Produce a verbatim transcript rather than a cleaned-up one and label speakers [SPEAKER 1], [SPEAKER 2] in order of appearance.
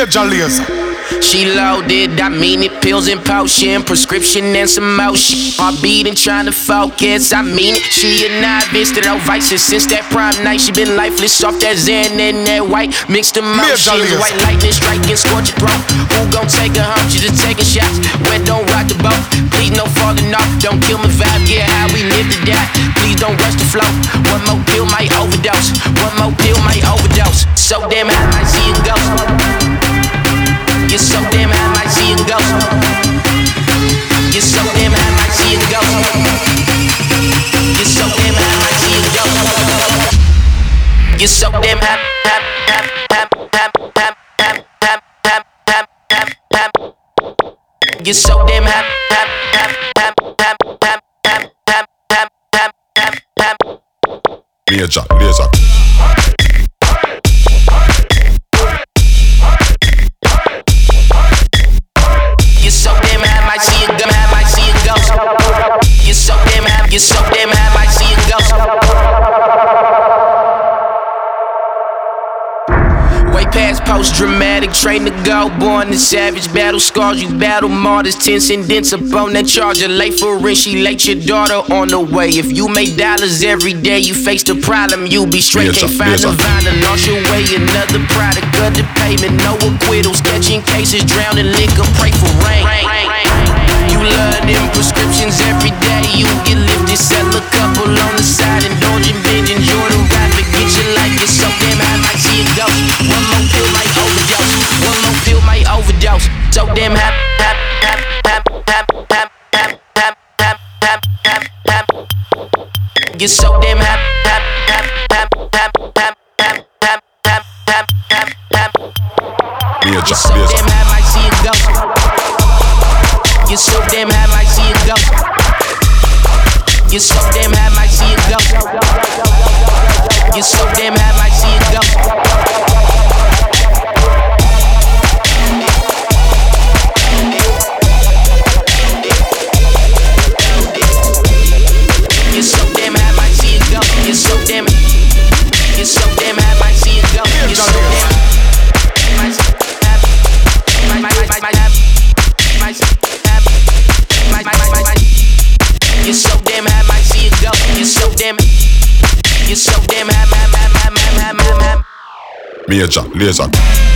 [SPEAKER 1] Major laser.
[SPEAKER 2] She loaded, I mean it, pills and potion, prescription and some motion. Heart beating, trying to focus, I mean it. She a novice to those vices. Since that prime night, she been lifeless off that Zen and that white mixed emotions. White lightning striking, scorch your throat. Who gon' take a hump? She just taking shots. Wet, don't rock the boat. Please no falling off. Don't kill my vibe, yeah, how we live to die. Please don't rush the flow. One more pill might overdose. One more pill might overdose. So damn high, I see a ghost. You're so damn high, might see a ghost. You're so damn high, might see a ghost. You're so damn high, might see a ghost. You're so damn high, high, high, high, high, high, high, high, high, high. You're so damn high, high, high, high, high, high, high, high, high, high.
[SPEAKER 1] Major laser.
[SPEAKER 2] You're so damn high, might see a gun, I might see a ghost. You're so damn high, you're so damn high, might see a ghost. Way past post-dramatic, train to go, born in savage battle scars. You battle martyrs, tense and dense up on that charger. Late for rent, she late your daughter on the way. If you make dollars every day, you face the problem, you be straight. Can't find the violin, lost your way, another product of the payment. No acquittals, catching cases, drowning liquor, pray for rain. You love them prescriptions every day. You get lifted, sell a couple on the side, indulge and binge, enjoy the ride, forget your life. You're so damn high, might see a ghost. One more pill might overdose. One more pill might overdose. So damn high, high, high, high, high, high, high, high, high, high, high. You're so damn high, high, high, high, high, high, high, high, high, high, high. You're so damn high, might see a ghost. You're so damn high, might see a ghost. You're so damn high, might see a ghost. You're so damn high, might see a ghost. You're so damn high, might see a ghost. You're so damn, you're so damn high, might see a ghost. You're so damn, might see a might, might, might, might, might, might, might, might, might. You're so damn high, might see a ghost. You're so damn, you're so damn high, high, high, high, high, high, high.
[SPEAKER 1] Major laser.